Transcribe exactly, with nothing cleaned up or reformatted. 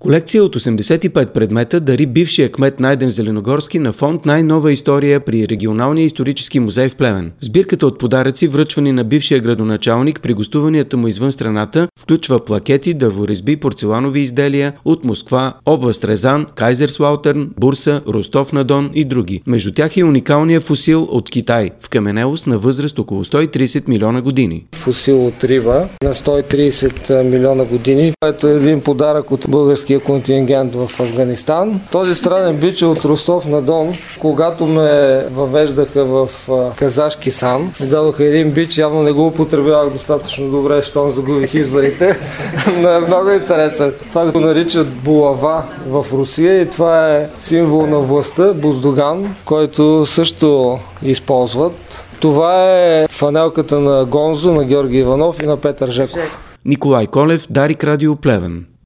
Колекция от осемдесет и пет предмета дари бившия кмет Найден Зеленогорски на фонд "Най-нова история" при Регионалния исторически музей в Плевен. Сбирката от подаръци, връчвани на бившия градоначалник при гостуванията му извън страната, включва плакети, дърворезби, порцеланови изделия от Москва, област Рязан, Кайзерслаутърн, Бурса, Ростов-на-Дон и други. Между тях е уникалният фусил от Китай, вкаменелост на възраст около сто и тридесет милиона години. Фусил от риба на сто и тридесет милиона години. Ето е един подарък от българския контингент в Афганистан. Този странен бич е от Ростов-на-Дон. Когато ме въвеждаха в казашки сан, ми дадоха един бич, явно не го употребявах достатъчно добре, щом загубих изборите. Но е много интересен. Това го наричат булава в Русия и това е символ на властта, буздоган, който също използват. Това е фанелката на Гонзо, на Георги Иванов и на Петър Жеков. Николай Колев, Дарик Радио, Плевен.